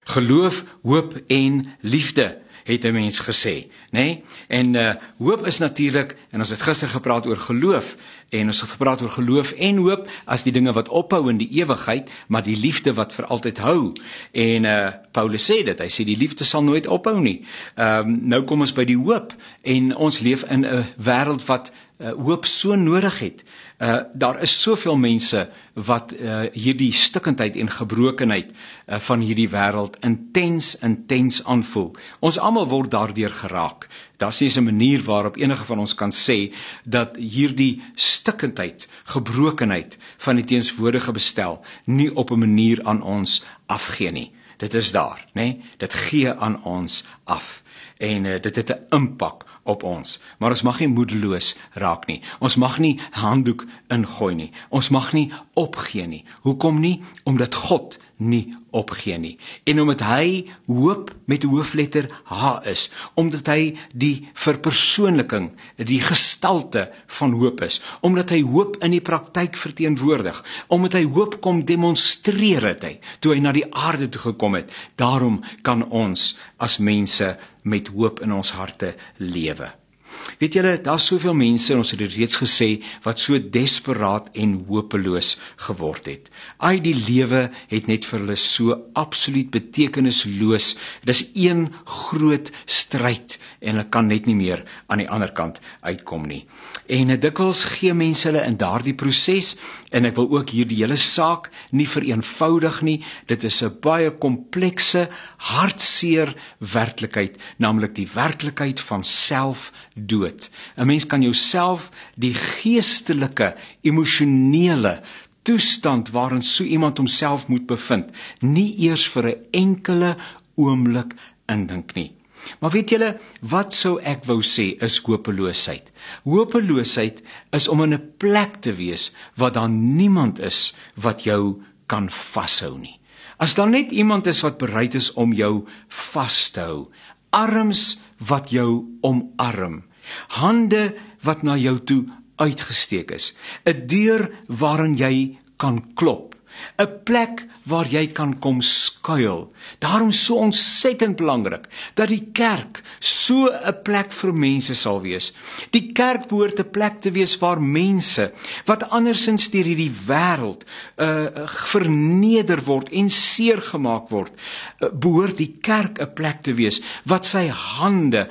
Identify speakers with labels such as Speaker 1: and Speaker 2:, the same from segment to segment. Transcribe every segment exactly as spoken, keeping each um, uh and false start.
Speaker 1: Geloof, hoop en liefde, het 'n mens gesê, nê? En uh, hoop is natuurlik, en ons het gister gepraat oor geloof, en ons het gepraat oor geloof en hoop as die dinge wat ophou in die ewigheid, maar die liefde wat vir altyd hou. En uh, Paulus sê dit, hy sê die liefde sal nooit ophou nie. Um, nou kom ons by die hoop, en ons leef in 'n wêreld wat uh, hoop so nodig het. Uh, daar is soveel mense wat uh, hierdie stikkendheid en gebrokenheid uh, van hierdie wêreld intens, intens aanvoel. Ons almal word daardeur geraak. Daar's nie 'n manier waarop enige van ons kan sê dat hierdie stikkendheid, gebrokenheid van die teenswoordige bestel nie op 'n manier aan ons afgee nie. Dit is daar, né? Nee? Dit gee aan ons af. En uh, dit het 'n impak op ons. Maar ons mag nie moedeloos raak nie. Ons mag nie handdoek ingooi nie. Ons mag nie opgee nie. Hoekom nie? Omdat God nie opgee nie. En omdat hy hoop met 'n hoofletter H is. Omdat hy die verpersoonliking, die gestalte van hoop is. Omdat hy hoop in die praktyk verteenwoordig. Omdat hy hoop kom demonstreer het hy, toe hy na die aarde toe gekom het. Daarom kan ons as mense met hoop in ons harte lewe. Weet julle, daar is soveel mense, en ons het dit reeds gesê, wat so desperaat en hopeloos geword het. Ai, die lewe het net vir hulle so absoluut betekenisloos. Dis een groot stryd, en hulle kan net nie meer aan die ander kant uitkom nie. En dikwels gee mense hulle in daardie proses, en ek wil ook hier die hele saak nie vereenvoudig nie. Dit is 'n baie komplekse, hartseer werklikheid, naamlik die werklikheid van selfdood. 'n Mens kan jouself die geestelike, emosionele toestand waarin so iemand homself moet bevind, nie eers vir 'n enkele oomblik indink nie. Maar weet julle, wat sou ek wou sê is hopeloosheid? Hopeloosheid is om in 'n plek te wees waar daar niemand is wat jou kan vashou nie. As daar net iemand is wat bereid is om jou vas te hou, arms wat jou omarm, hande wat na jou toe uitgesteek is, 'n deur waarin jy kan klop, 'n plek waar jy kan kom skuil. Daarom so ontsettend belangrik dat die kerk so 'n plek vir mense sal wees. Die kerk behoort 'n plek te wees waar mense wat andersins deur hierdie wêreld uh, verneder word en seer gemaak word, uh, behoort die kerk 'n plek te wees wat sy hande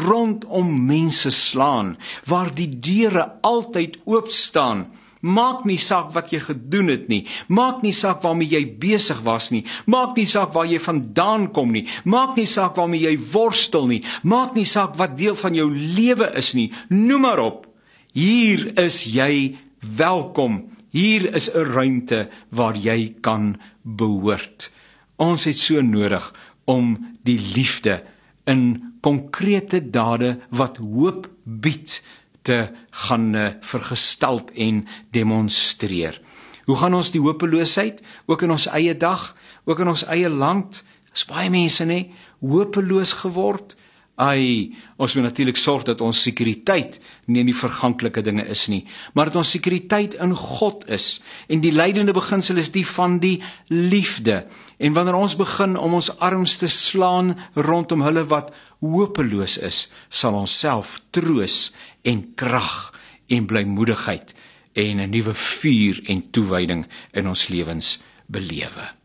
Speaker 1: rondom mense slaan, waar die deure altyd oop staan. Maak nie saak wat jy gedoen het nie. Maak nie saak waarmee jy besig was nie. Maak nie saak waar jy vandaan kom nie. Maak nie saak waarmee jy worstel nie. Maak nie saak wat deel van jou lewe is nie. Noem maar op. Hier is jy welkom. Hier is 'n ruimte waar jy kan behoort. Ons het so nodig om die liefde in konkrete dade wat hoop bied te gaan uh, vergestalt en demonstreer. Hoe gaan ons die hopeloosheid, ook in ons eie dag, ook in ons eie land, is baie mense nie, hopeloos geword? Ai, ons moet natuurlik sorg dat ons sekuriteit nie in die verganklike dinge is nie, maar dat ons sekuriteit in God is, en die leidende beginsel is die van die liefde. En wanneer ons begin om ons arms te slaan rondom hulle wat hopeloos is, sal ons self troos en krag en blymoedigheid en 'n nuwe vuur en toewyding in ons lewens belewe.